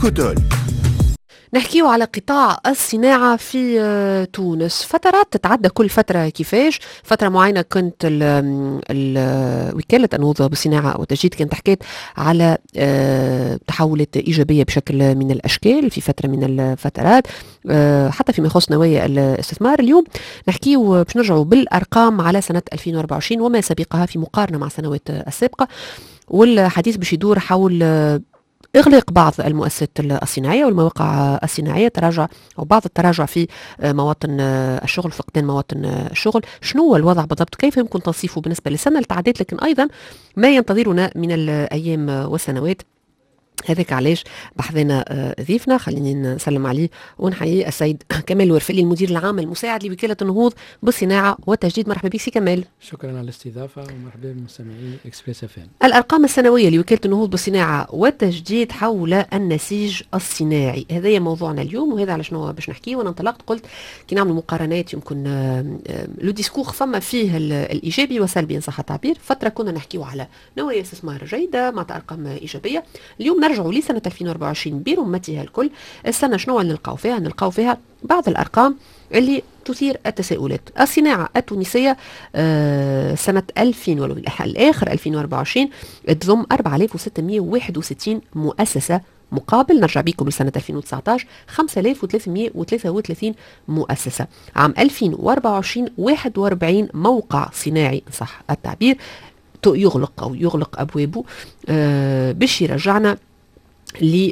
إيكوتول. نحكيو على قطاع الصناعة في تونس. فترات تتعدى كل فترة كيفاش. فترة معينة كنت وكالة النهوضة بالصناعة والتجديد كانت حكيت على تحولات إيجابية بشكل من الأشكال في فترة من الفترات، حتى فيما يخص نوايا الاستثمار. اليوم نحكيو باش نرجعوا بالأرقام على سنة 2024 وما سبقها في مقارنة مع السنوات السابقة، والحديث باش يدور حول إغلاق بعض المؤسسات الصناعية والمواقع الصناعية، تراجع أو بعض التراجع في مواطن الشغل، فقدان مواطن الشغل. شنو هو الوضع بالضبط؟ كيف يمكن توصيفه بالنسبة للسنة اللي تعدت، لكن أيضا ما ينتظرنا من الأيام والسنوات؟ هذاك علاش بحثنا ضيفنا، خليني نسلم عليه ونحيي السيد كمال ورفلي، المدير العام المساعد لوكالة النهوض بالصناعة والتجديد. مرحبا بك سي كمال. شكرا على الاستضافة ومرحبا بمستمعي اكسبريس اف ام. الأرقام السنوية لوكالة النهوض بالصناعة والتجديد حول النسيج الصناعي، هذا موضوعنا اليوم، وهذا على شنو باش نحكي. وانا انطلقت قلت كي نعمل مقارنات يمكن لو ديسكور فما فيه الإيجابي والسلبي إن صح التعبير. فترة كنا نحكيو على نوايا استثمار جيدة مع أرقام إيجابية. اليوم نرجعوا لسنة 2024 برمتها الكل. السنة شنو نلقاو فيها؟ نلقاو فيها بعض الأرقام اللي تثير التساؤلات. الصناعة التونسية سنة 2000 الآخر 2024 تضم 4661 مؤسسة، مقابل نرجع بيكم لسنة 2019 5333 مؤسسة. عام 2024 41 موقع صناعي صح التعبير يغلق أبوابه، باش يرجعنا ل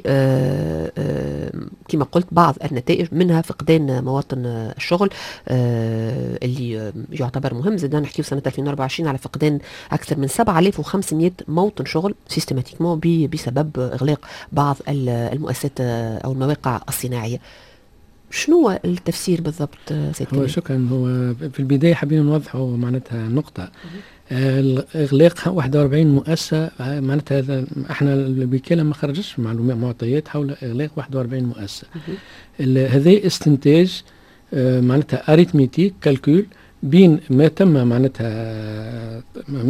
كما قلت بعض النتائج، منها فقدان مواطن الشغل اللي يعتبر مهم. زدنا نحكيو سنة 2024 على فقدان أكثر من 7500 موطن شغل سيستماتيكمون بسبب إغلاق بعض المؤسسات أو المواقع الصناعية. شنو هو التفسير بالضبط سيد كمال؟ شكرا. هو في البداية حابين نوضحوا معناتها نقطة. الإغلاق 41 مؤسسة، معناتها احنا الوكالة ما خرجتش معطيات حول إغلاق 41 مؤسسة. هذا استنتاج معناتها أريتميتيك كالكول بين ما تم معناتها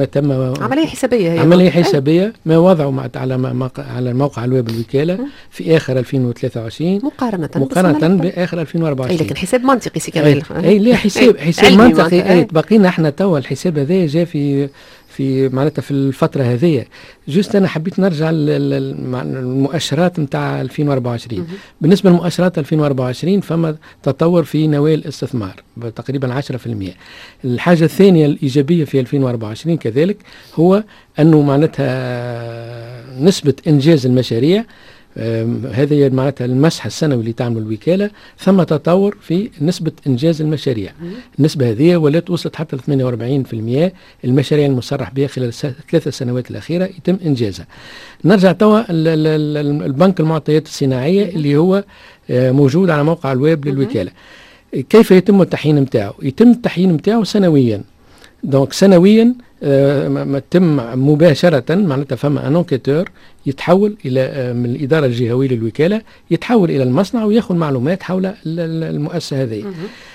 عملية حسابية ما وضعوا على موقع الويب الوكالة في آخر 2023 مقارنة بآخر 2024. لكن حساب منطقي سي كمال. لا حساب منطقي. بقينا احنا توا الحساب هذا جاء في معناتها في الفترة هذه. جوست أنا حبيت نرجع للمؤشرات نتاع 2024. بالنسبة لمؤشرات 2024 فما تطور في نوايا الاستثمار تقريبا 10%. الحاجة الثانية الإيجابية في 2024 كذلك هو أنه معناتها نسبة إنجاز المشاريع، هذه معناتها المسح السنوي اللي تعمل الوكالة، ثم تطور في نسبة إنجاز المشاريع. النسبة هذه ولات وصلت حتى 48%. المشاريع المصرح بها خلال الثلاث سنوات الأخيرة يتم إنجازها. نرجع توا البنك المعطيات الصناعية اللي هو موجود على موقع الويب للوكالة. كيف يتم التحيين متاعه؟ يتم التحيين متاعه سنويا. دونك سنويا تم مباشرة، معناتها فما انكيتور يتحول إلى من الإدارة الجهوية للوكالة، يتحول إلى المصنع ويأخذ معلومات حول المؤسسة هذه.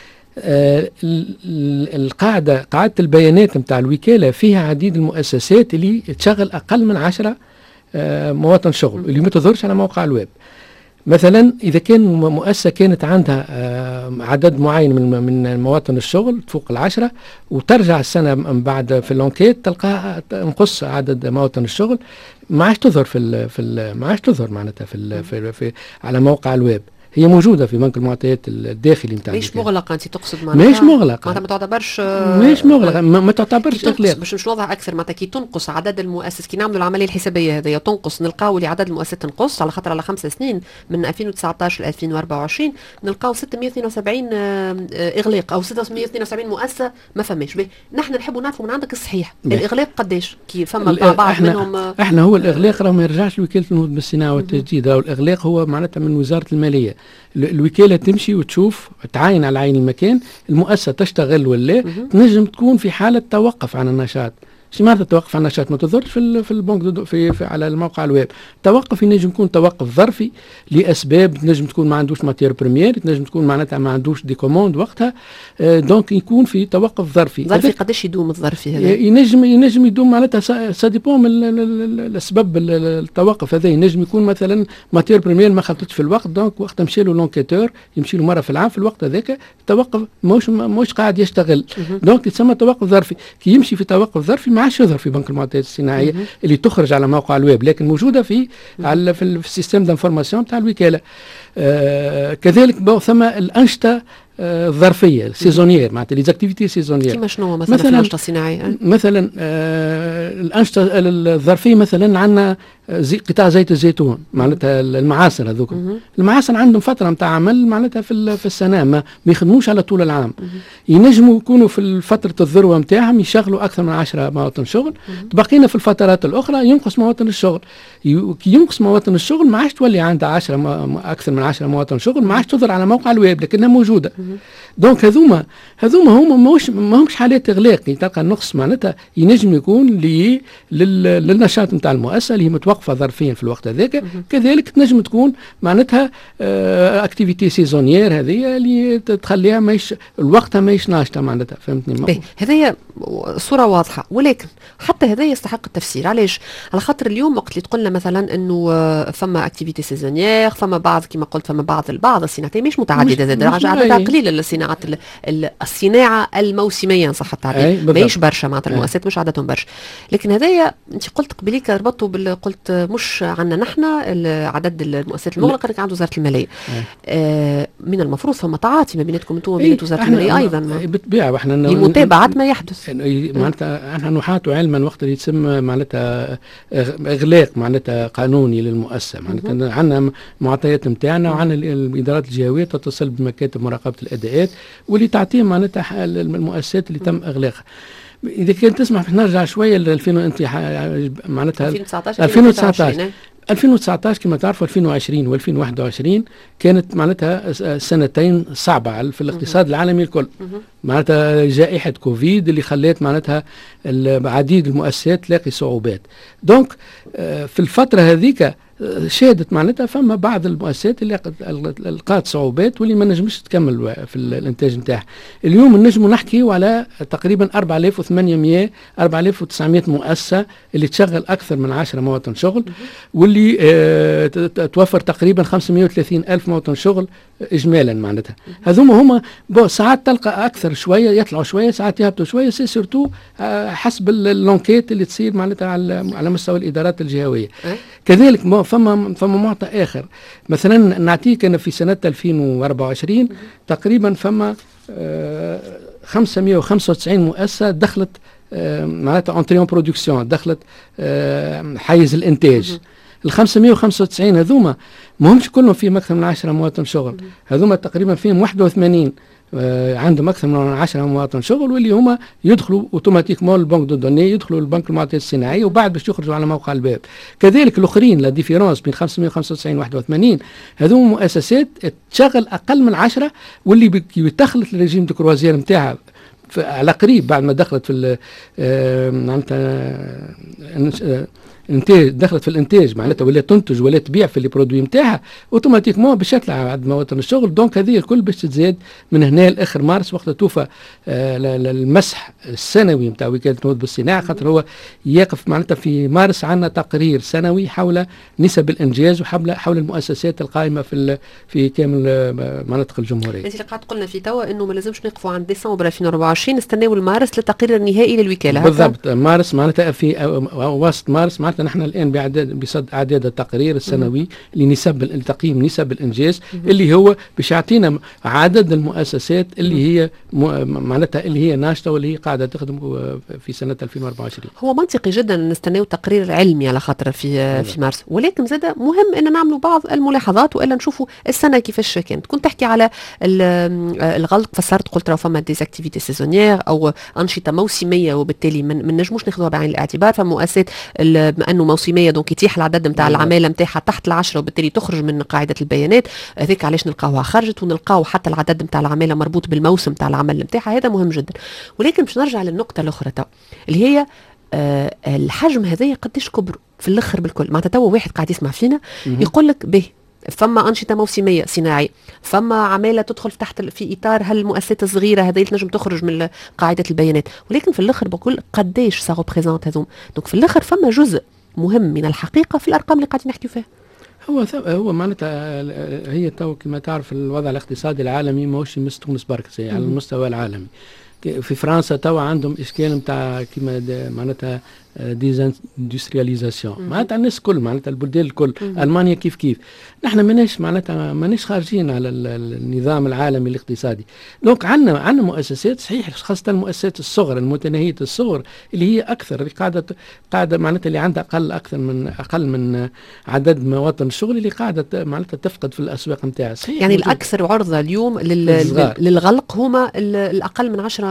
قاعدة البيانات متاع الوكالة فيها عديد المؤسسات اللي تشغل أقل من 10 مواطن شغل اللي ما تظهرش على موقع الويب. مثلا إذا كان مؤسسة كانت عندها عدد معين من مواطن الشغل فوق 10 وترجع السنة بعد في اللونكيت تلقاها نقص عدد مواطن الشغل، ما عادش تظهر ما عادش تظهر معناتها في على موقع الويب. هي موجودة في بنك المعطيات الداخلي نتاع مش مغلقة. أنت تقصد معناتها مش مغلقة، معناتها ما تعتبرش مش مغلقة، ما تعتبرش إغلاق. باش نوضح أكثر، معناتها كي تنقص عدد المؤسس، كي نعملوا العملية الحسابية هذه تنقص، نلقاو اللي عدد المؤسسات تنقص على خاطر على 5 سنين من 2019 ل 2024 نلقاو 672 إغلاق أو 672 مؤسسة ما فماش. نحن نحبوا نعرفوا من عندك الصحيح الإغلاق قداش، كي فما بعض منهم احنا هو الإغلاق راه ما يرجعش لوكالة النهوض بالصناعة والتجديد، أو الإغلاق هو معناتها من وزارة المالية. الوكالة تمشي وتشوف تعاين على عين المكان، المؤسسة تشتغل ولا تنجم تكون في حالة توقف عن النشاط. شي معناتها توقف عن النشاط؟ ما تظهرش في البنك في على الموقع الويب. توقف ينجم يكون توقف ظرفي لاسباب، تنجم تكون ما عندوش ماتير بريمير، تنجم تكون معناتها ما عندوش دي كوموند وقتها، دونك يكون في توقف ظرفي. قداش يدوم الظرفي هذا؟ ينجم يدوم معناتها سا ديبون من السبب التوقف هذا. ينجم يكون مثلا ماتير بريمير ما خلطتش في الوقت، دونك وقت مشى له لونكيتور يمشي له مره في العام، في الوقت هذاك التوقف مش قاعد يشتغل، دونك يتسمى توقف ظرفي. كي يمشي في توقف ظرفي ما عادش يظهر في بنك المعطيات الصناعيه اللي تخرج على موقع الويب، لكن موجوده في السيستم دانفورماسيون تاع الوكاله. كذلك ثم الانشطه الظرفيه السيزونيير، معناتها لي زاكتيفيتي سيزونيير. كيما شنو مثلا في الانشطه الصناعيه؟ مثلا الانشطه الظرفيه، مثلا عندنا قطاع زيت الزيتون، معناتها المعاصر هذوك. المعاصر عندهم فتره نتاع عمل معناتها في السنه، ما يخدموش على طول العام. ينجموا يكونوا في فتره الذروه نتاعهم يشغلوا اكثر من 10 مواطن شغل، تبقينا في الفترات الاخرى ينقص مواطن الشغل. كي ينقص مواطن الشغل ما عادش تولي عندها اكثر من 10 مواطن شغل، ما عادش تظهر على موقع الويب لكنها موجوده. دونك هذوما هما ماهمش حالات اغلاق. تلقى النقص معناتها ينجم يكون للنشاط نتاع المؤسسه اللي هي متوقفه ظرفيا في الوقت هذاك. كذلك تنجم تكون معناتها اكتيفيتي سيزونيير هذه اللي تخليها الوقت ماهيش ناشطه معناتها، فهمتني؟ هذه صوره واضحه، ولكن حتى هذا يستحق التفسير. علاش؟ على خاطر اليوم وقت اللي تقولنا مثلا انه فما اكتيفيتي سيزونيير، فما بعض كما قلت، فما بعض الصناعات مش متعدده، زاد عددها قليل. الصناعات الصناعه الموسميه صح التعبير ماهيش برشا، معناتها المؤسسات مش عددهم برشا. لكن هذايا انت قلت قبليك ربطوا قلت مش عندنا نحن عدد المؤسسات المغلقه، لكن عند وزاره الماليه. من المفروض فما تعاطي ما بيناتكم انتم وبين وزاره الماليه ايضا بالطبيعه، واحنا لمتابعه ما يحدث. معناتها احنا نحاط علما وقت اللي يتم معناتها اغلاق معناتها قانوني للمؤسسه. معناتها عندنا معطيات نتاعنا، وعندنا الادارات الجهويه تتصل بمكاتب مراقبه الاداءات واللي تعطيه معناتها المؤسسات اللي تم اغلاقها. اذا كان تسمح باش نرجع شويه ل 2000 انت معناتها 2019 كما تعرفوا 2020 و2021 كانت معناتها سنتين صعبة في الاقتصاد العالمي الكل. معناتها جائحة كوفيد اللي خلت معناتها عديد المؤسسات تلاقي صعوبات. دونك في الفترة هذيك شهدت معناتها فما بعض المؤسسات اللي لقات صعوبات واللي ما نجمش تكمل في الانتاج نتاعها. اليوم نجموا نحكيوا على تقريبا 4900 مؤسسه اللي تشغل اكثر من 10 مواطن شغل، واللي توفر تقريبا 530 الف مواطن شغل اجمالا. معناتها هذوما هما ساعات تلقى اكثر شويه، يطلعوا شويه، ساعات يهبطوا شويه، سي سورتو حسب اللونكيت اللي تصير معناتها على مستوى الادارات الجهويه. كذلك فما معطى اخر، مثلا نعطيك انا في سنه 2024 تقريبا فما 595 مؤسسه دخلت معناتها اونتريون برودكسيون، دخلت حيز الانتاج. ال 595 هذوما ما همش كلهم فيهم اكثر من 10 مواطن شغل، هذوما تقريبا فيهم 81 عندهم اكثر من 10 مواطن شغل، واللي هما يدخلوا اوتوماتيكمون البنك دو دوني، يدخلوا البنك المعطيات الصناعيه وبعد باش يخرجوا على موقع الباب. كذلك الاخرين لا ديفيرونس بين 595 و 81 هذوما مؤسسات تشغل اقل من 10، واللي دخلت الريجيم دو كروازير نتاعها على قريب بعد ما دخلت في معناتها انتاج، دخلت في الانتاج معناتها ولا تنتج ولا تبيع في لي برودوي نتاعها اوتوماتيكمون باش يطلع عدد مواطن الشغل. دونك هذه الكل باش تزيد من هنا لاخر مارس وقت توفى المسح السنوي نتاع وكاله النهوض بالصناعه، خاطر هو يقف معناتها في مارس عندنا تقرير سنوي حول نسب الانجاز وحول المؤسسات القائمه في كامل مناطق الجمهوريه. انت اللي قاعد قلنا في توا انه ما لازمش نقفوا عند ديسمبر 2024، نستناو المارس للتقرير النهائي للوكاله. بالضبط، مارس معناتها في وسط مارس معناتها نحن الان بصدد اعداد التقرير السنوي لتقييم نسب الانجاز اللي هو باش يعطينا عدد المؤسسات اللي هي معناتها اللي هي ناشطه واللي هي قاعده تخدم في سنه 2024. هو منطقي جدا نستناو تقرير علمي على خاطر في مارس، ولكن زاد مهم ان نعملوا بعض الملاحظات والا نشوفوا السنه كيفاش كانت. كنت تحكي على الغلق، فسرت قلت راه فما ديزاكتيفيتي سيزونيير او انشطه موسميه وبالتالي من نجموش ناخذوها بعين الاعتبار. فمؤسسات انه موسميه دونك يتيح العدد نتاع العماله نتاعها تحت ال10 وبالتالي تخرج من قاعده البيانات. هذيك علاش نلقاوها خرجت، ونلقاو حتى العدد نتاع العماله مربوط بالموسم نتاع العمل نتاعها، هذا مهم جدا. ولكن باش نرجع للنقطه الاخرى اللي هي الحجم هذا قديش كبر في الاخر بالكل؟ معناتها توا واحد قاعد يسمع فينا يقول لك به فما أنشطة موسمية صناعية، فما عمالة تدخل في إطار هالمؤسسات الصغيرة هذه تنجم تخرج من قاعدة البيانات، ولكن في الآخر بقول قديش سا ريبريزونت هذوم. دونك في الآخر فما جزء مهم من الحقيقة في الأرقام اللي قاعدين نحكيو فيها. هو معناتها هي تو كما تعرف الوضع الاقتصادي العالمي ماهوش يمس تونس برك على المستوى العالمي. في فرنسا توا عندهم اشكال نتاع كيما معناتها ديزاندسترياليزاسيون، معناتها الناس الكل، معناتها البلدان الكل، المانيا كيف نحن ماناش خارجين على النظام العالمي الاقتصادي. دونك عندنا مؤسسات صحيح، خاصه المؤسسات الصغرى المتناهيه الصغر اللي هي اكثر، اللي قاعده معناتها اللي عندها اقل من عدد مواطن الشغل، اللي قاعده معناتها تفقد في الاسواق نتاعها. يعني الاكثر عرضه اليوم للغلق هما الاقل من 10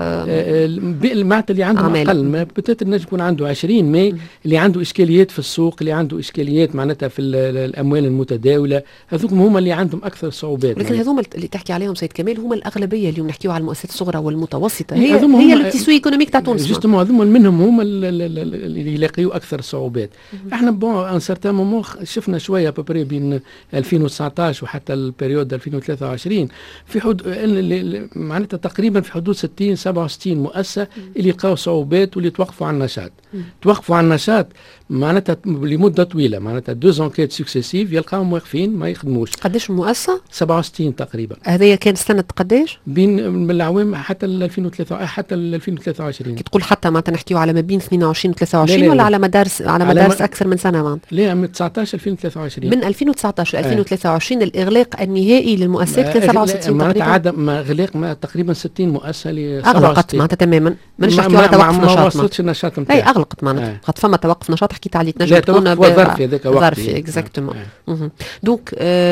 معناتها اللي عندهم اقل، بتاتر نجم يكون عنده 20 مي اللي عنده اشكاليات في السوق، اللي عنده اشكاليات معناتها في الاموال المتداوله، هذوك هما اللي عندهم اكثر صعوبات. لكن هذوما اللي تحكي عليهم سيد كمال هما الاغلبيه. اليوم نحكيو على المؤسسات الصغرى والمتوسطه، هي التسويق ايكونوميك تاع تونس. جوستومون هذوما منهم هما اللي يلاقيوا اكثر صعوبات. احنا بون ان سارتان مومون شفنا شويه بابري بين 2019 وحتى البريود 2023 في حدود معناتها تقريبا في حدود 60 67 مؤسسه اللي لقاو صعوبات واللي توقفوا عن النشاط. توقفوا عن النشاط معناتها لمده طويله، معناتها 2 انكيت سكسيسيف يلقاهم واقفين ما يخدموش. قداش المؤسسه؟ 67 تقريبا. هذه كانت سنه قداش؟ بين العوام حتى 2003 حتى 2023. كي تقول حتى معناتها نحكيو على ما بين 22 و 23 ولا على مدار اكثر من سنه معناتها؟ لا من 19 2023. من 2019 ل 2023 الاغلاق النهائي للمؤسسات كان 67 معناتها عدم اغلاق تقريبا 60 مؤسسه اغلقت معناتها تماما. مانيش نحكيو على توقف نشاط. ما وصلتش النشاط نتاعها. اي اغلقت معناتها خاطر فما توقف نشاط حكيت عليه تنجم تكون ظرفي هذاك وقت ظرفي اكزاكتومون. دونك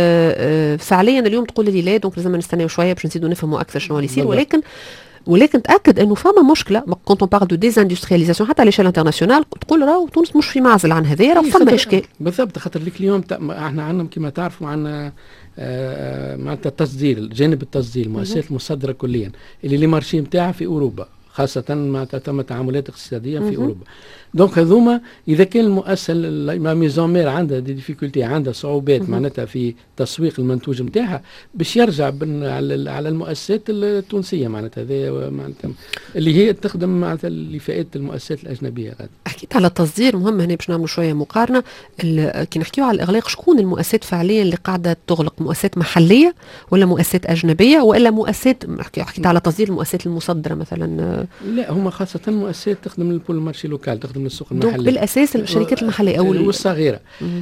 فعليا اليوم تقول لي لا دونك لازم نستناو شويه باش نزيدوا نفهموا اكثر شنو اللي يصير، ولكن تاكد انه فما مشكله كونت اون بارل دو ديزاندسترياليزاسيون حتى على ليشيل انترناسيونال. تقول راهو تونس مش في معزل عن هذايا، راه فما اشكال بالضبط. خاطر لك اليوم احنا عندنا كما تعرفوا عندنا معناتها التصدير، جانب التصدير المؤسسات المصدره كليا اللي لي مارشي نتاعها في اوروبا، خاصة ما تم تعاملات اقتصادية في أوروبا. دونك هذوما إذا كان المؤسسة ميزون مير عندها دي ديفيكولتي، عندها صعوبات معناتها في تسويق المنتوج نتاعها، باش يرجع على المؤسسات التونسية معناتها اللي هي تخدم معناتها لفئة المؤسسات الأجنبية. حكيت على التصدير مهم هنا باش نعملوا شوية مقارنة. كي نحكيو على الإغلاق شكون المؤسسات فعليا اللي قاعدة تغلق؟ مؤسسات محلية ولا مؤسسات أجنبية ولا مؤسسات حكيت على تصدير المؤسسات المصدرة مثلا؟ لا هما خاصة مؤسسات تخدم البول مارشي لوكال، تخدم السوق المحلي بالأساس الشركات المحلية أو والصغيرة.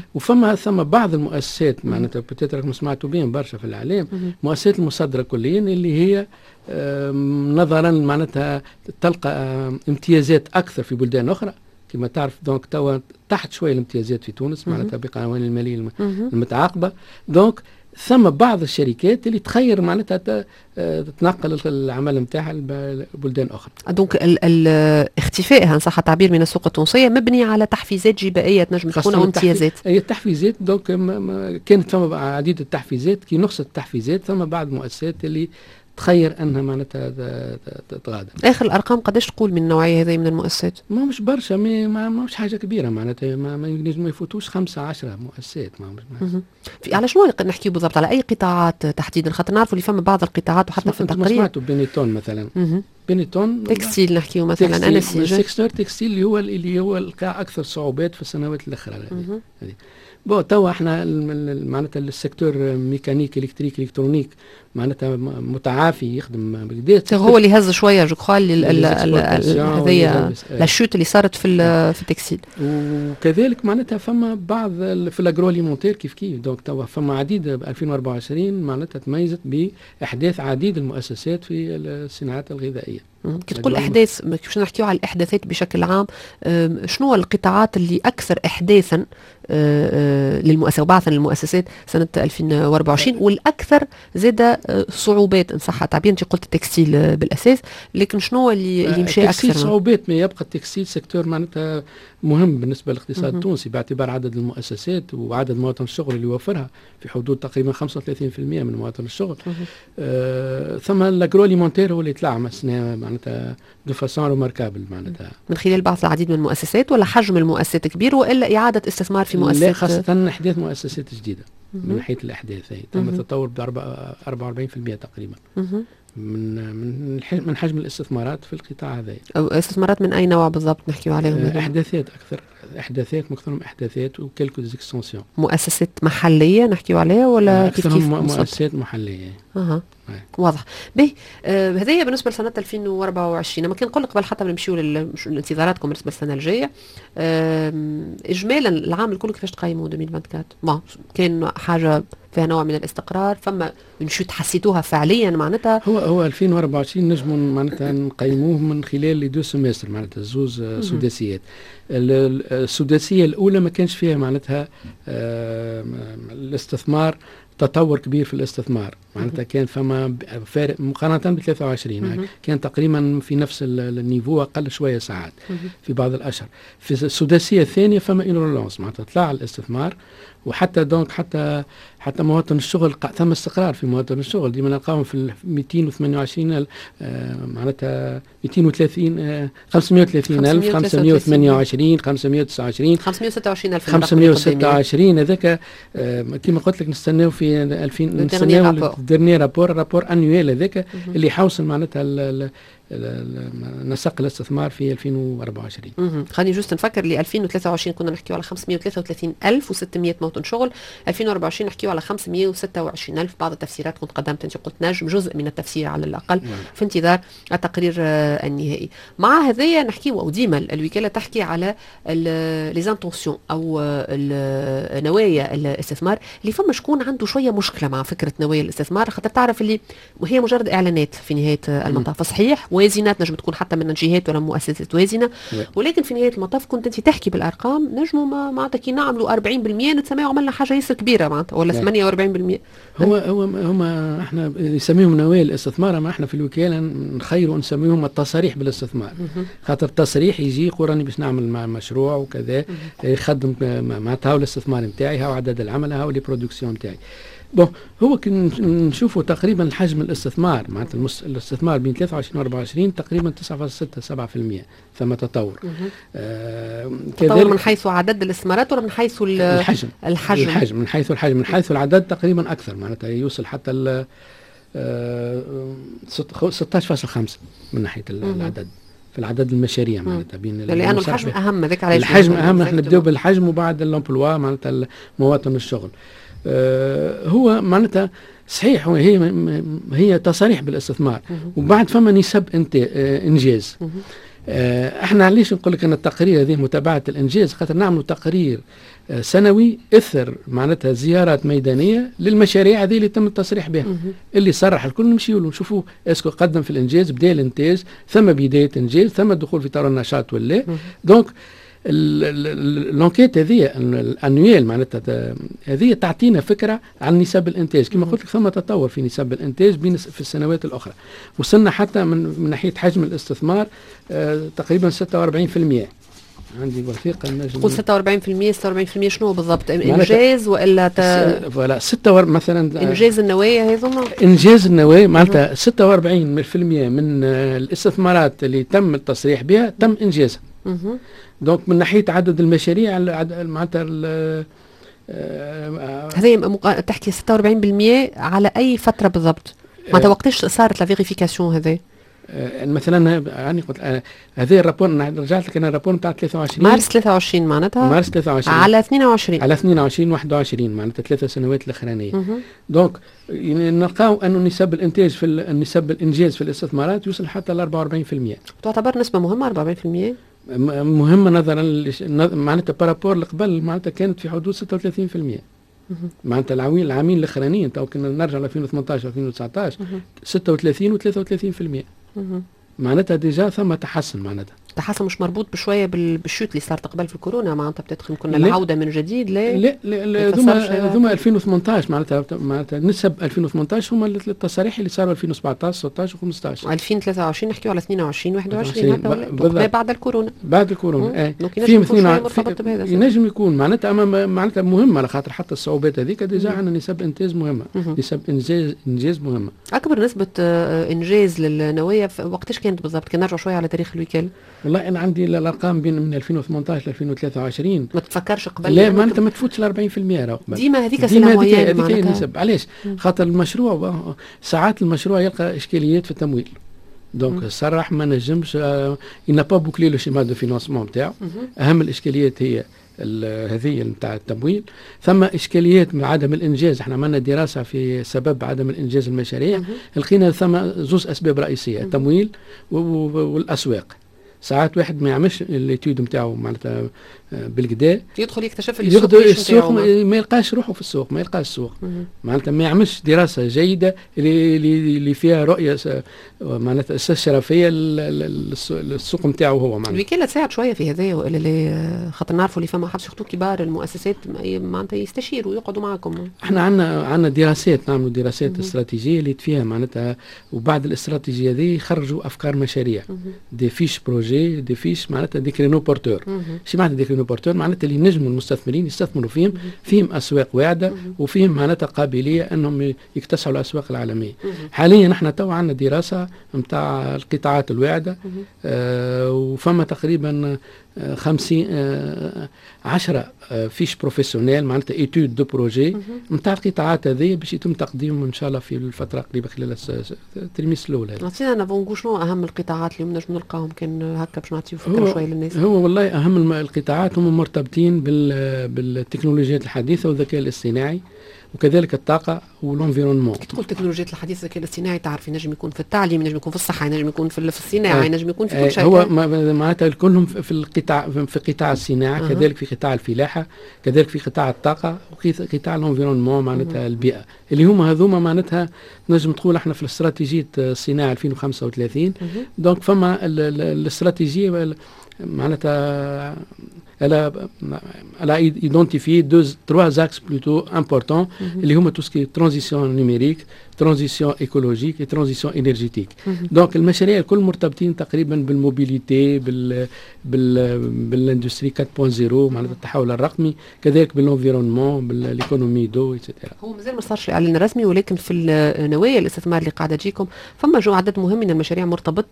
ثم بعض المؤسسات معناتها بتاتر راكم سمعتوا بهم برشا في الإعلام، مؤسسات المصدرة كليا اللي هي نظرا معناتها تلقى امتيازات أكثر في بلدان أخرى كما تعرف. دونك توا تحت شوية الامتيازات في تونس معناتها بقوانين المالية المتعاقبة. دونك ثم بعض الشركات اللي تخير معناتها تتنقل العمل نتاعها لبلدان اخرى. دونك اختفائها ان صح التعبير من السوق التونسيه مبني على تحفيزات جبائيه تنجم تكون او امتيازات. هي التحفيزات دونك كانت ثم عديد التحفيزات، كي نقصت التحفيزات ثم بعض المؤسسات اللي تخير انها معناتها تغادر. اخر الارقام قداش تقول من النوعيه هذه من المؤسسات؟ ما مش برشا، ما مش حاجه كبيره معناتها، ما يفوتوش 5-10 مؤسسات. على شنو نحكيو بالضبط؟ على اي قطاعات تحديدا؟ خاطر نعرفوا اللي فما بعض القطاعات وحتى في التقرير سمعتوا بينيتون مثلا. بينيتون تكستيل نحكيو مثلا. انا السيكتور تكستيل اللي هو القاع اكثر صعوبات في السنوات الاخرى هذه. بون توا احنا معناتها السيكتور ميكانيك الكترونيك معناتها متعافي يخدم بقديت. هو اللي هز شويه جو كخوا هذيا لاشوت اللي صارت في التكستيل. وكذلك معناتها فما بعض في الاجروليمونتير كيف دونك توا فما عديد 2024 معناتها تميزت باحداث عديد المؤسسات في الصناعات الغذائيه. كي تقول احداث باش نحكيو على الاحداثات بشكل عام، شنو القطاعات اللي اكثر احداثا للمؤسسات وبعثا للمؤسسات سنه 2024 والاكثر زاد صعوبات ان صح التعبير؟ انت قلت التكستيل بالاساس، لكن شنو اللي مشى اكثر صعوبات؟ ما يبقى التكستيل سيكتور معناتها مهم بالنسبه للاقتصاد التونسي باعتبار عدد المؤسسات وعدد مواطن الشغل اللي يوفرها في حدود تقريبا 35% من مواطن الشغل. ثم الاجروليمونتير هو اللي طلع معناتها دو فاسون روماركابل معناتها. من خلال بعض العديد من المؤسسات، ولا حجم المؤسسات كبير، والا اعاده استثمار في مؤسسات؟ لا، خاصه احداث مؤسسات جديده. من ناحيه الاحداث تم تطور ب 44% تقريبا من حجم الاستثمارات في القطاع هذا. أو استثمارات من اي نوع بالضبط نحكيو عليهم؟ احداثات اكثر، معظمهم احداثات وكلكو زيكستنسيون. مؤسسات محليه نحكيو عليها ولا كيف مؤسسات محليه؟ واضح. باهي، هذه بالنسبه لسنه 2024. اما كان نقول لك قبل حتى نمشيو لانتظاراتكم بالنسبه للسنه الجايه، اجمالا العام الكل كيفاش تقيموا 2024؟ كان حاجه فيها نوع من الاستقرار، فما نشوت حسيتوها فعليا معناتها؟ هو 2024 نجم معناتها نقيموه من خلال لي دو سيمستر، معناتها زوز سداسيات. السداسيه الاولى ما كانش فيها معناتها الاستثمار، تطور كبير في الاستثمار، معناتها كان فما فارق مقارنة ب 23 كان تقريبا في نفس النيفو، أقل شوية ساعات في بعض الأشهر. في السداسية الثانية فما إنرولانس، معناتها طلع الاستثمار، وحتى دونك حتى مواطن الشغل ثم استقرار في مواطن الشغل. ديما نلقاهم في 228 معناتها 230 530,000 528 529 526 هذاك كما قلت لك نستناو في 2000 نستناو درني رابور انويل هذاك اللي يحوصل معناتها نسق الاستثمار في 2024. خليني جوست نفكر لي 2023 كنا نحكيو على 533,600 موطن شغل، 2024 نحكيو على 526,000. بعض التفسيرات كنت قدمت انت قلت نجم جزء من التفسير على الاقل في انتظار التقرير النهائي. مع هذايا نحكيو وديما الوكاله تحكي على لي زانتونسيون او نوايا الاستثمار، اللي فما شكون عنده شويه مشكله مع فكره نوايا الاستثمار، خاطر تعرف اللي وهي مجرد اعلانات في نهايه المطاف. صحيح وازنات نجم تكون حتى من جهات ولا مؤسسات وازنه، ولكن في نهايه المطاف كنت انت تحكي بالارقام نجموا معناتها كي نعملوا 40% نتسمعوا عملنا حاجه ياسر كبيره معناتها، ولا 48%. هما احنا يسميهم نوايا الاستثمار، اما احنا في الوكاله نخيروا نسميهم التصاريح بالاستثمار. خاطر التصريح يجي يقول راني باش نعمل مشروع وكذا، يخدم معناتها الاستثمار نتاعي، هاو عدد العمل، هاو لي برودكسيون نتاعي. هو كن نشوفوا تقريبا حجم الاستثمار، معناتها الاستثمار بين 23 و 24 تقريبا 9.67%، ثم تطور. تطور من حيث عدد الاستثمارات ولا من حيث الحجم؟ من حيث الحجم، من حيث العدد تقريبا اكثر، معناتها يوصل حتى 16.5 من ناحيه العدد، في العدد المشاريع معناتها لانه الحجم اهم. ذاك علاش الحجم اهم، احنا نبداو بالحجم وبعد الامبلوا معناتها مواطن الشغل. هو معناتها صحيح هي تصاريح بالاستثمار، وبعد فما نسب انجاز. احنا علاش نقول لك ان التقرير هذه متابعه الانجاز؟ خاطر نعملوا تقرير سنوي اثر معناتها زيارات ميدانيه للمشاريع هذه اللي تم التصريح بها، اللي صرح الكل نمشيوا له نشوفوا اسكو قدم في الانجاز، بدا الانتاج، ثم بدايه انجاز، ثم الدخول في طور النشاط ولا. دونك الانكيت هذه الانويل معناتها هذه تعطينا فكره عن نسب الانتاج. كما قلت لك ثم تطور في نسب الانتاج بين في السنوات الاخرى، وصلنا حتى من ناحيه حجم الاستثمار تقريبا 46%. عندي وثيقه تقول 46% شنو بالضبط؟ انجاز ولا فوالا مثلا انجاز النوايا هذوما؟ انجاز النوايا معناتها 46% من الاستثمارات اللي تم التصريح بها تم انجازها. دونك من ناحيه عدد المشاريع معناتها هذه تحكي 46% على اي فتره بالضبط؟ معناتها وقتاش صارت لا فيريفيكاسيون هذه؟ مثلا يعني قلت هذه الرابور، رجعت لك انا الرابور نتاع 23 مارس 23 معناتها مارس 23 على 22 21 معناتها 3 سنوات الاخرانيه. دونك نلقاو انه نسب الانتاج في نسب الانجاز في الاستثمارات يوصل حتى ل 44%. تعتبر نسبه مهمه 44%؟ مهمه نظرا معناتها بارابور اللي قبل معناتها كانت في حدود 36%. معناتها العامين الاخرانيين تو كنا نرجع ل 2018 2019 36 و 33%. معناتها ديجا ثم تحسن معناتها. تحسن مش مربوط بشويه بالشوت اللي صارت قبل في الكورونا، معناتها بتدخل كنا العوده من جديد؟ لا ذوما 2018 معناتها نسب 2018 هما التصاريح اللي صاروا 2017 16 و15. 2023 نحكيو على 22 21 بعد الكورونا. بعد الكورونا ينجم يكون معناتها مهمه، على خاطر حتى الصعوبات هذيك ديجا عندنا نسب انجاز مهمه، نسب انجاز مهمه. اكبر نسبه انجاز للنوايا وقتاش كانت بالضبط؟ كان نرجع شويه على تاريخ الوكاله. والله انا عندي الارقام بين من 2018 ل 2023 ما تفكرش قبل؟ لا معناتها ما تفوتش ال 40% ديما هذيك هذيك النسب. علاش؟ خاطر المشروع ساعات المشروع يلقى اشكاليات في التمويل، دونك صراحه ما نجمش ينا با بوكلي لو شيما دو فينانسمون نتاعو. اهم الاشكاليات هي هذه نتاع التمويل. ثم اشكاليات من عدم الانجاز، احنا عملنا دراسه في سبب عدم الانجاز المشاريع، لقينا ثم زوز اسباب رئيسيه، التمويل والاسواق. ساعات واحد ما يعملش الاتيود نتاعو معناتها بالكدا، يدخل يكتشف السوق ما يلقاش روحه في السوق، ما يلقاش السوق معناتها ما يعملش دراسه جيده اللي فيها رؤيه معناتها الشرفيه للسوق نتاعو هو. معناتها الوكاله تساعد شويه في هذايا والا لا؟ خاطر نعرفوا اللي فما حد يخطوا كبار المؤسسات معناتها يستشيروا ويقعدوا معكم. احنا عندنا دراسات، نعملوا دراسات استراتيجيه اللي فيها معناتها، وبعد الاستراتيجيه هذه يخرجوا افكار مشاريع، دي فيش بروجي، دي فيش معناتها دي كرينو بورتور. شو معناتها دي كرينو بورتور؟ معناتها اللي نجموا المستثمرين يستثمروا فيهم اسواق واعده، وفيهم معناتها قابليه انهم يكتسحوا الاسواق العالميه. حاليا احنا تو عندنا دراسه نتاع القطاعات الواعده، وفما تقريبا 10 فيش بروفيسيونيل معناتها ايتود دو بروجي نتاع القطاعات هذه باش يتم تقديمهم ان شاء الله في الفتره قريبه خلال الترميس الاول. عطينا نبغوا شنو اهم القطاعات اللي نجم نلقاهم كان هكا باش نعطيو فكره شويه للناس. هو والله اهم القطاعات هم مرتبطين بالتكنولوجيات الحديثه والذكاء الاصطناعي، وكذلك الطاقه والانفيرونمون. كي تقول تكنولوجيات الحديثه الذكاء الاصطناعي تعرف ينجم يكون في التعليم، ينجم يكون في الصحه، ينجم يكون في الصناعه، ينجم يكون في كل شيء. هو معناتها كلهم في قطاع الصناعه، كذلك في قطاع الفلاحه، كذلك في قطاع الطاقه، وفي قطاع الانفيرونمون معناتها البيئه، اللي هما هذوما معناتها نجم تقول احنا في الاستراتيجيه الصناعه 2035. دونك فما الاستراتيجيه معناتها elle a identifié 3 axes plutôt importants اللي هما tout ce qui est transition numérique, transition écologique et transition énergétique. donc المشاريع الكل مرتبطين تقريبا بالموبيليتي، بالاندستري 4.0 معناتها التحول الرقمي، كذلك بالانفيرونمون، بالايكونومي دو ايتترا. هو مازال ما صارش اعلان رسمي، ولكن في النوايا الاستثمار اللي قاعده تجيكم فما جو عدد مهم من المشاريع مرتبط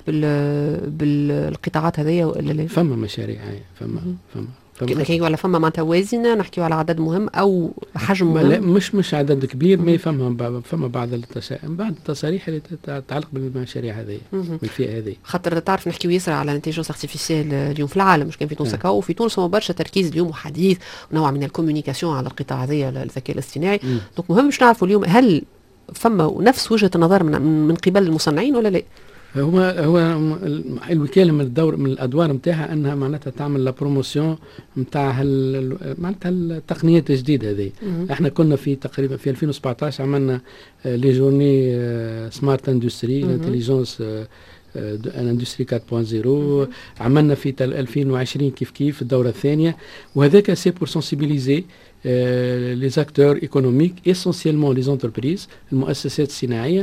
بالقطاعات هذيا والا لا؟ فما مشاريع فما نحكيو على فما معناتها وازنه، نحكيو على عدد مهم او حجم مهم؟ لا مش عدد كبير، ما فما بعض التصاريح اللي تتعلق بالمشاريع هذه بالفئه هذه. خاطر تعرف نحكيو ياسر على انتيجنس ارتيفيسيال اليوم في العالم، مش كان في تونس هكا، وفي تونس هو برشا تركيز اليوم وحديث ونوع من الكوميونيكاسيون على القطاع هذا الذكاء الاصطناعي. دونك مهم باش نعرفوا اليوم هل فما نفس وجهه النظر من قبل المصنعين ولا لا؟ هو الوكاله من الادوار نتاعها انها معناتها تعمل لا بروموسيون نتاع معناتها التقنيات الجديده هذه. احنا كنا في تقريبا في 2017 عملنا لي جورني سمارت اندستري انتليجنس الاندستري 4.0، عملنا في 2020 كيف الدوره الثانيه، وهذاك سي بور سنسيبيليزي لي زاكتور ايكونوميك اسونسيالمون لي زونتربريز المؤسسات الصناعيه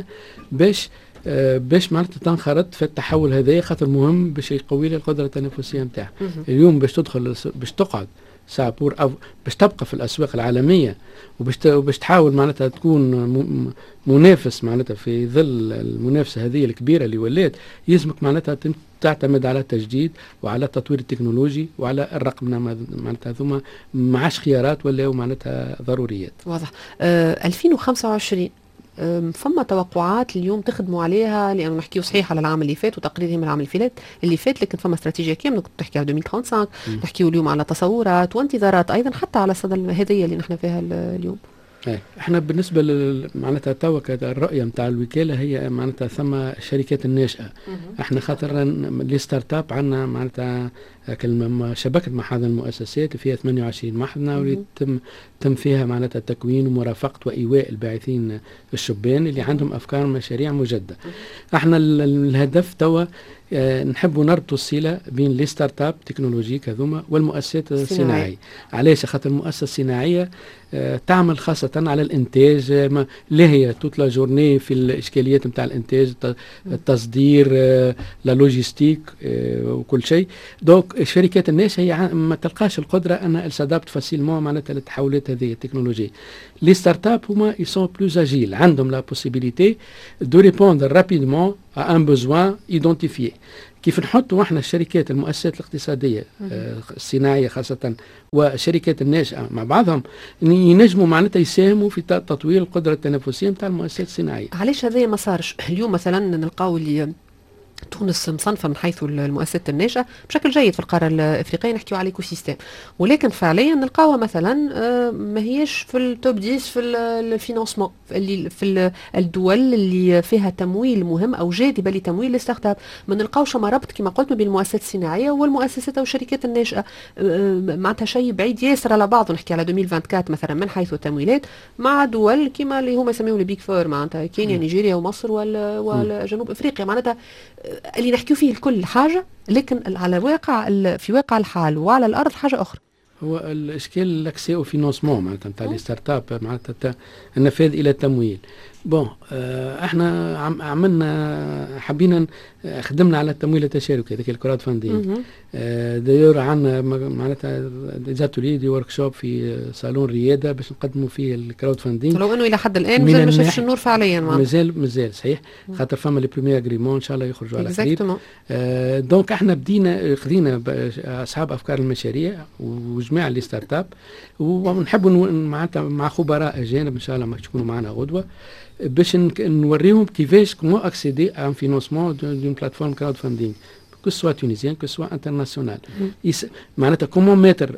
باش معناتها تنخرط في التحول هذا، خاطر مهم باش يقوي لها القدره التنافسيه نتاعها. اليوم باش تدخل باش تقعد سابور أو باش تبقى في الاسواق العالميه وباش تحاول معناتها تكون منافس معناتها في ظل المنافسه هذه الكبيره اللي ولات، يلزمك معناتها تعتمد على التجديد وعلى التطوير التكنولوجي وعلى الرقم معناتها ثم معاش خيارات ولا معناتها ضروريات. واضح. 2025 فما توقعات اليوم تخدموا عليها؟ لانه نحكيو صحيح على العام اللي فات وتقرير من العام اللي فات، لكن فما استراتيجيه كامله كنت تحكي على 2035، نحكيو اليوم على تصورات وانتظارات ايضا حتى على الصدى الهديه اللي نحن فيها اليوم. احنا بالنسبه معناتها توا الرؤيه نتاع الوكاله هي معناتها ثم الشركات الناشئه. احنا خاطر لي ستارت اب عندنا معناتها شبكة محاضن المؤسسات فيها 28 محضنة، واللي تم فيها معناتها تكوين ومرافقة وإيواء الباعثين الشبان اللي عندهم أفكار مشاريع مجدة. احنا الهدف توا نحبوا نربطوا الصلة بين لي ستارت اب تكنولوجيك هذوما والمؤسسات الصناعية. علاش؟ خاطر المؤسسة الصناعية تعمل خاصة على الإنتاج، لا هي توت لا جورني في الإشكاليات نتاع الإنتاج، التصدير، لا لوجيستيك وكل شيء. دونك الشركات الناشئة هي ما تلقاش القدرة أن سادابت فاسيلمون معناتها للتحولات هذه التكنولوجية. لي ستارت اب هما يسون بلوز اجيل، عندهم لا بوسيبيليتي دو ريبوندر رابيدمون ا ان بوزوان ايدونتيفيي. كيف نحطوا احنا الشركات المؤسسات الاقتصاديه الصناعيه خاصه والشركات الناشئه مع بعضهم ينجموا معناتها يساهموا في تطوير القدره التنافسيه نتاع المؤسسات الصناعيه. علاش هذا ما صارش؟ اليوم مثلا نلقاو اللي تونس مصنفة من حيث المؤسسات الناشئة بشكل جيد في القارة الأفريقية، نحكيو على الايكو سيستيم، ولكن فعليا نلقاوها مثلا ما هيش في التوب 10 في الفينانسمون، اللي في الدول اللي فيها تمويل مهم أو جاذبة لتمويل الستارت اب. ما نلقاوش ربط كما قلت ما بين المؤسسات الصناعية والمؤسسات أو الشركات الناشئة، معناتها شيء بعيد ياسر على بعضه. نحكي على 2024 مثلا من حيث التمويلات مع دول كما اللي هما يسميهم البيك فور، معناتها كينيا نيجيريا ومصر وجنوب أفريقيا، معناتها اللي نحكيو فيه الكل حاجة، لكن على في واقع الحال وعلى الأرض حاجة أخرى. هو الإشكال لاكسي أو فينانسمون معناتها نتاع لي ستارت اب، معناتها النفاذ إلى التمويل. بون احنا عملنا حبينا خدمنا على التمويل التشاركي هذاك الكراود فاندينغ. دايور عندنا معناتها ديزاتولي دي ورك شوب في صالون رياده باش نقدموا فيه الكراود فاندينغ، لو انه الى حد الان مازال ما شافش النور فعليا. مازال صحيح، خاطر فما لي بريمير اغريمون ان شاء الله يخرجوا على قريب. دونك احنا خذينا اصحاب افكار المشاريع وجماعه لي ستارت اب، ونحبوا معناتها مع خبراء اجانب ان شاء الله ما تكونوا معنا غدوه باش نوريهم كيفاش كومون اكسيدي ان فينانسمون دون بلاتفورم كراود فاندينغ que ce soit tunisien que ce soit international. معناتها comment mettre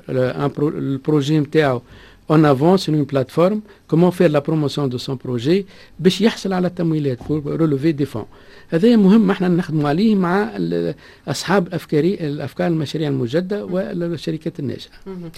le projet نتاعو en avant sur une plateforme, comment faire la promotion de son projet باش يحصل على التمويلات pour relever des fonds. هذا مهم احنا نخدموا عليه مع اصحاب الافكار المشاريع المجدة والشركات الناشئة.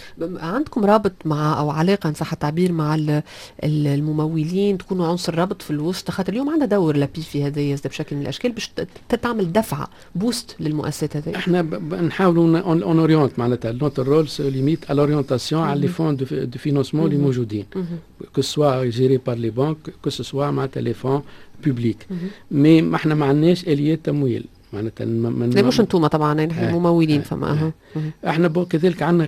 عندكم رابط مع او علاقة ان صح التعبير مع الممولين، تكونوا عنصر رابط في الوسط، خاطر اليوم عندنا دور لابي في هذا يزد بشكل من الاشكال باش تعمل دفعة بوست للمؤسسات هذه. احنا نحاولوا اون اورينت معناتها نوتر رول سو ليميت ا لورينتاسيون على لي فون دو فينانسمون اللي موجودين، كو سوا جيري بار لي بانك كو سوا معناتها لي فون بوبليك. مي ما احنا ما عندناش اليات تمويل معناتها مش انتم طبعا نحن ممولين فما احنا كذلك عندنا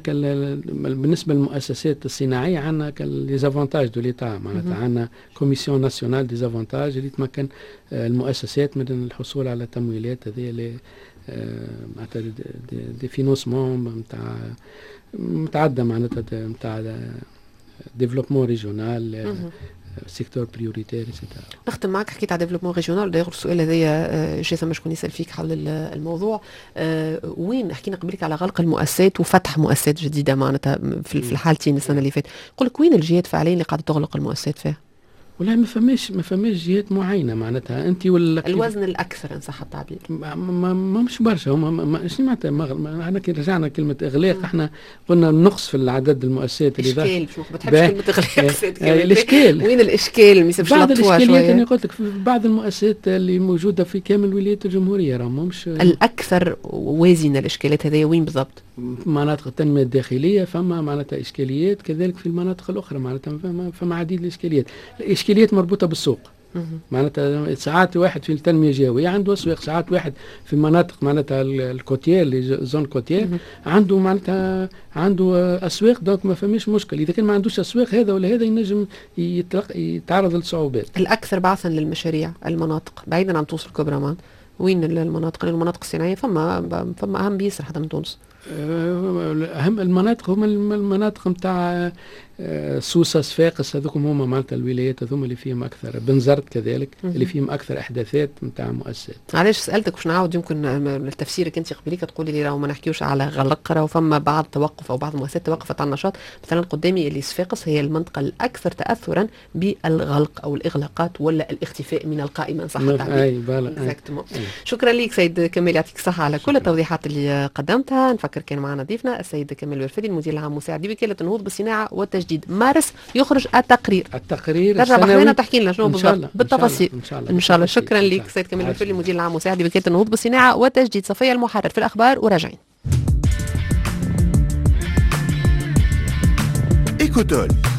بالنسبه للمؤسسات الصناعيه عندنا لي زافونتاج دو ليتا، معناتها عندنا كوميسيون ناسيونال دي زافونتاج اللي تمكن المؤسسات من الحصول على التمويلات هذه اللي معناتها دي فينانسمون نتاع متعدى معناتها نتاع ديفلوبمون ريجيونال سيكتور بريوريتير ايتترا. نختم معك، حكيت على ديفلوبمون ريجيونال، داير السؤال هذايا جاي شكون يسال فيك حول الموضوع. وين حكينا قبلك على غلق المؤسسات وفتح مؤسسات جديده معناتها في الحالتين السنه اللي فاتت، نقول لك وين الجهات فعليا اللي قاعده تغلق المؤسسات فيها؟ والله ما فماش جهات معينه معناتها انت ولا الوزن الاكثر ان صح التعبير ما مش برشا هما شنو معناتها احنا كي رجعنا كلمه اغلاق احنا قلنا نقص في العدد المؤسسات اللي اشكال ما تحبش كلمه اغلاق الاشكال وين الاشكال ما يسبش بعض الاشكاليات انا قلت لك في بعض المؤسسات اللي موجوده في كامل ولايات الجمهوريه راهم مش الاكثر وازنه الاشكالات هذه وين بالضبط؟ مناطق التنميه الداخليه فما معناتها اشكاليات، كذلك في المناطق الاخرى معناتها فما عديد الاشكاليات. الاشكاليات مربوطه بالسوق، معناتها ساعات واحد في التنميه الجويه عنده اسواق، ساعات واحد في المناطق معناتها الكوتيير لي زون كوتيير عنده معناتها عنده اسواق، دونك ما فماش مشكل. اذا كان ما عندوش اسواق هذا ولا هذا ينجم يتعرض لصعوبات. الاكثر بعثا للمشاريع المناطق بعيدا عن تونس الكبرى، وين المناطق الصناعيه فما اهم بيسر حتى من تونس؟ اهم المناطق هم المناطق نتاع سوسه صفاقس، هذوكم هما معناتها الولايات هذوما اللي فيهم اكثر، بنزرت كذلك اللي فيهم اكثر احداثات نتاع مؤسسات. علاش سالتك باش نعاود يمكن تفسيرك انت قبليك تقولي لي راهو ما نحكيوش على غلق، راهو فما بعض توقف او بعض المؤسسات توقفت عن النشاط. مثلا قدامي اللي صفاقس هي المنطقه الاكثر تاثرا بالغلق او الاغلاقات ولا الاختفاء من القائمه صح التعبير. اي شكرا لك سيد كمال، يعطيك الصحه على كل التوضيحات اللي قدمتها. نفكر كان معنا ضيفنا السيد كمال الورفدي المدير العام مساعد بوكالة النهوض بالصناعة والتجديد. مارس يخرج التقرير ترجع بحرنا تحكي لنا شنو بالضبط بالتفاصيل إن شاء الله. شكرا لك سيد كمال الورفدي المدير العام مساعد بوكالة النهوض بالصناعة والتجديد. صفية المحرر في الأخبار وراجعين. إيكوتول